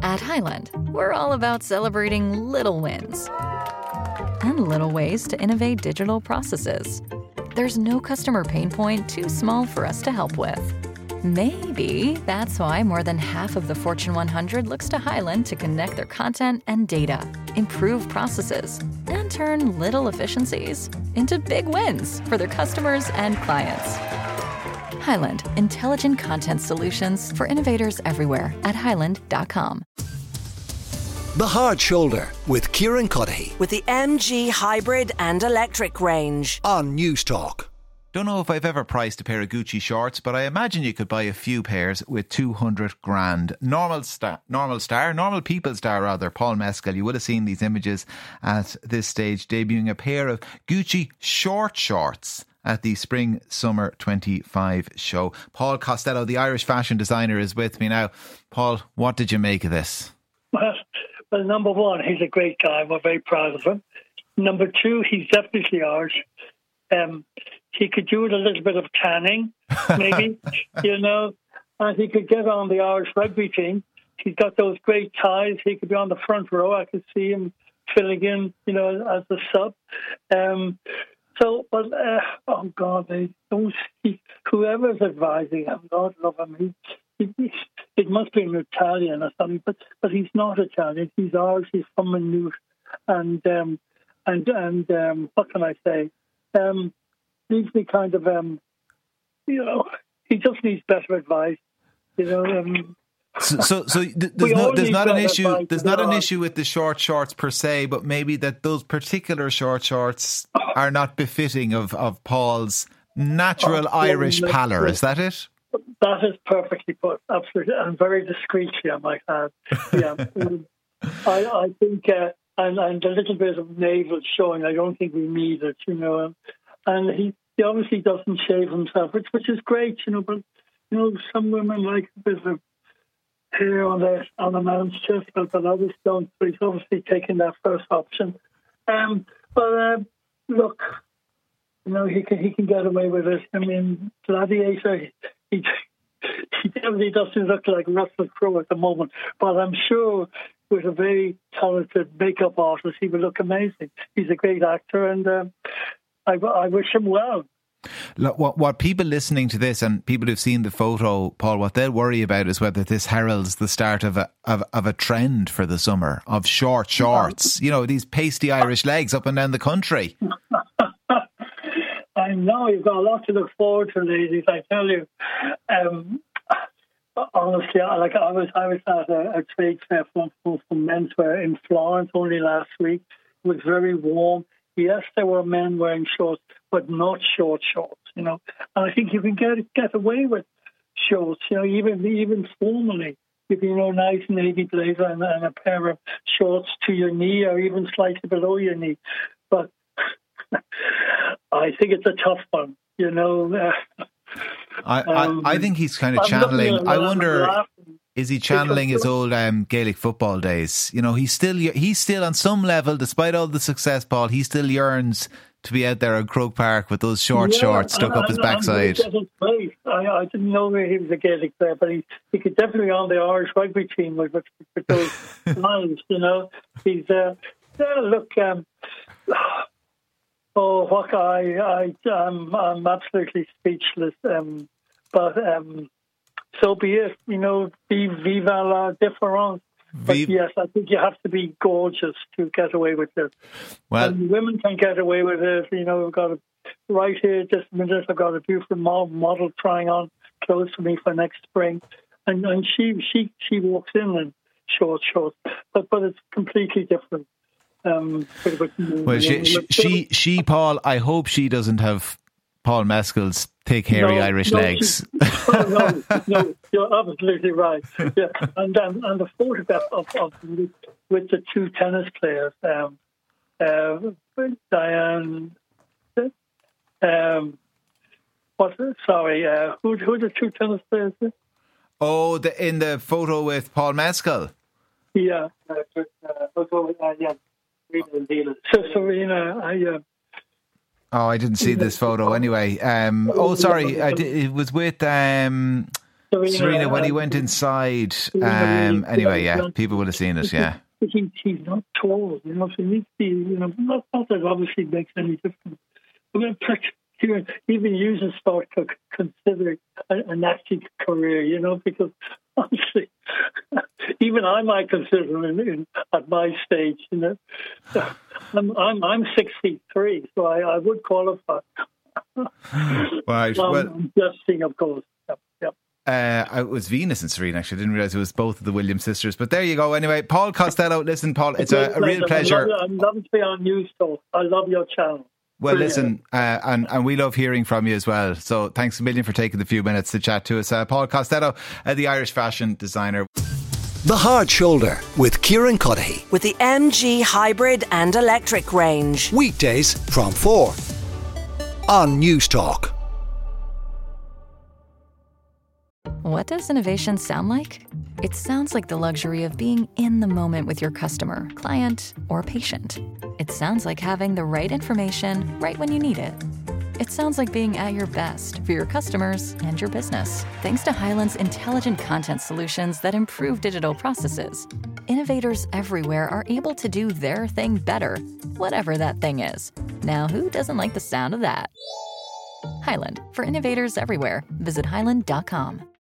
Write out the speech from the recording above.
At Highland, we're all about celebrating little wins and little ways to innovate digital processes. There's no customer pain point too small for us to help with. Maybe that's why more than half of the Fortune 100 looks to Highland to connect their content and data, improve processes, and turn little efficiencies into big wins for their customers and clients. Highland, intelligent content solutions for innovators everywhere at highland.com. The Hard Shoulder with Kieran Cuddihy with the MG hybrid and electric range on News Talk. Don't know if I've ever priced a pair of Gucci shorts, but I imagine you could buy a few pairs with 200 grand. Normal people star, Paul Mescal. You would have seen these images at this stage, debuting a pair of Gucci short shorts at the Spring Summer 25 show. Paul Costello, the Irish fashion designer, is with me now. Paul, what did you make of this? Well, number one, he's a great guy. We're very proud of him. Number two, he's definitely Irish. He could do with a little bit of tanning, maybe, and he could get on the Irish rugby team. He's got those great ties. He could be on the front row. I could see him filling in, as a sub. Oh God, whoever's advising him, God love him. It must be an Italian or something, but he's not Italian. He's Irish. He's from Maynooth, and what can I say? Needs me kind of, he just needs better advice, So there's not an issue. There's not an issue with the short shorts per se, but maybe that those particular short shorts are not befitting of Paul's natural Irish pallor. Is that it? That is perfectly put, absolutely, and very discreetly, I might add. Yeah, I think, and a little bit of navel showing. I don't think we need it, And he obviously doesn't shave himself, which is great, but some women like a bit of hair on a man's chest, but others don't. But he's obviously taken that first option. Look, he can get away with it. I mean, Gladiator, he definitely doesn't look like Russell Crowe at the moment, but I'm sure with a very talented makeup artist, he would look amazing. He's a great actor, and I wish him well. Look, what people listening to this and people who've seen the photo, Paul, what they'll worry about is whether this heralds the start of a trend for the summer of short shorts. These pasty Irish legs up and down the country. I know you've got a lot to look forward to, ladies. I tell you. Honestly, I was at a trade fair for menswear in Florence only last week. It was very warm. Yes, there were men wearing shorts, but not short shorts, And I think you can get away with shorts, even formally. If nice navy blazer and a pair of shorts to your knee or even slightly below your knee. But I think it's a tough one, I think he's kind of channeling. I wonder, is he channeling his old Gaelic football days? He's still on some level, despite all the success, Paul, he still yearns to be out there at Croke Park with those shorts stuck up his backside. I didn't know he was a Gaelic player, but he could definitely be on the Irish rugby team with those lines, He's I'm absolutely speechless. But so be it. Vive la différence. But yes, I think you have to be gorgeous to get away with this. Well, and women can get away with it. We've got right here this minute. I've got a beautiful model trying on clothes for me for next spring, and she walks in short shorts, but it's completely different. Well, she Paul, I hope she doesn't have Paul Mescal's thick, hairy Irish legs. No, you're absolutely right. Yeah, and the photograph of with the two tennis players, Diane. Who are the two tennis players? Oh, in the photo with Paul Mescal. Yeah, yeah. Serena, I didn't see this photo anyway. Sorry, it was with Serena, when he went inside, anyway, yeah, people would have seen it, yeah. He's not tall, so he needs to be, not that it obviously makes any difference. But even you should start to consider an acting career, because honestly, even I might consider it at my stage, I'm 63, so I would qualify. Right. I'm just saying, of course. It was Venus and Serena, actually. I didn't realise it was both of the Williams sisters. But there you go. Anyway, Paul Costello, listen, Paul, it's a real pleasure. I'm loving to be on News Talk. I love your channel. Well, listen, and we love hearing from you as well. So thanks a million for taking the few minutes to chat to us. Paul Costello, the Irish fashion designer. The Hard Shoulder with Kieran Cuddihy. With the MG hybrid and electric range. Weekdays from 4 on News Talk. What does innovation sound like? It sounds like the luxury of being in the moment with your customer, client, or patient. It sounds like having the right information right when you need it. It sounds like being at your best for your customers and your business. Thanks to Hyland's intelligent content solutions that improve digital processes, innovators everywhere are able to do their thing better, whatever that thing is. Now, who doesn't like the sound of that? Hyland, for innovators everywhere. Visit hyland.com.